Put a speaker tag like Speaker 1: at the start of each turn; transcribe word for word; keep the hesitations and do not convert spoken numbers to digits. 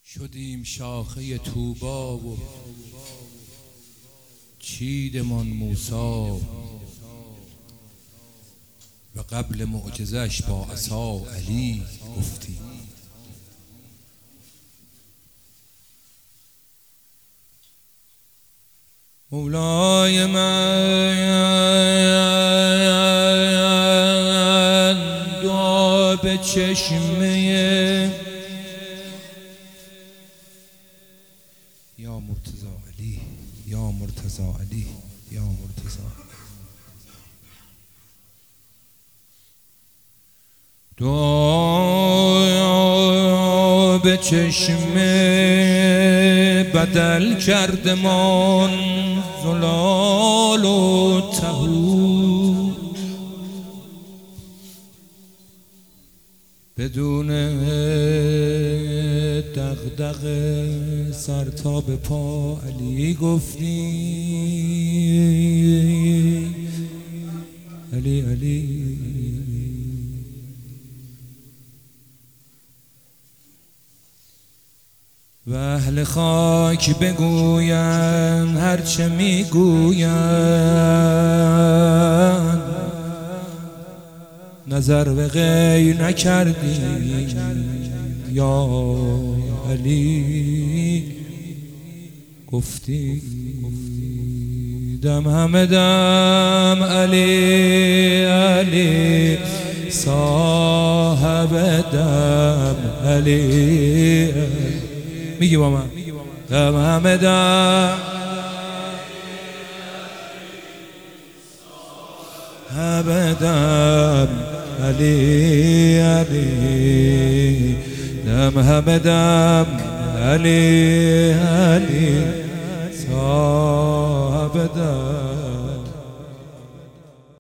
Speaker 1: شدیم شاخه طوبا و چیدمان موسی و قبل معجزش با عصا علی گفتی. مولای من دعا به چشمه یا مرتضی علی، یا مرتضی علی، یا مرتضی دعا به چشمه بدل کردمان زلال و تهو بدون دغدغه سر تا به پا علی گفتی. علی علی و اهل خاک بگوین هرچه میگوین، نظر به غیر نکردی یا علی گفتی. دم همه دم علی علی صاحب دم علی، میگی با من دم همه دم همه دم علی علی دم همه دم علی علی صاحب دم.